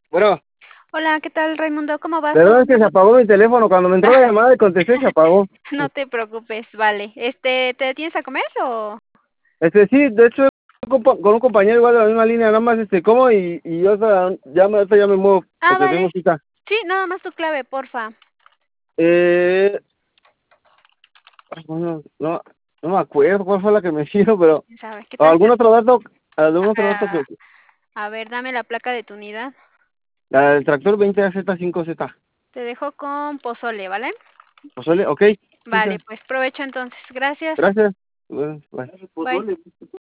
Bueno, Hola, ¿qué tal, Raimundo? ¿Cómo vas? ¿Todo perdón, es que se bien? apagó mi teléfono. Cuando me entró la llamada y contesté, se apagó. No te preocupes, vale. ¿Te detienes a comer o...? Sí, de hecho, con un compañero igual de la misma línea, nada más, como y yo ahorita ya me muevo, Ah, porque tengo vale. cita. Sí, nada más tu clave, porfa. Eh, bueno, no me acuerdo cuál fue la que me dio, pero ¿Sabes qué tal? algún otro dato Ah, que, a ver, dame la placa de tu unidad. la del tractor 20AZ5Z. Te dejo con pozole, ¿vale? Pozole, ok, sí, Vale, pues provecho entonces. Gracias. gracias. Bueno, bye. Bye.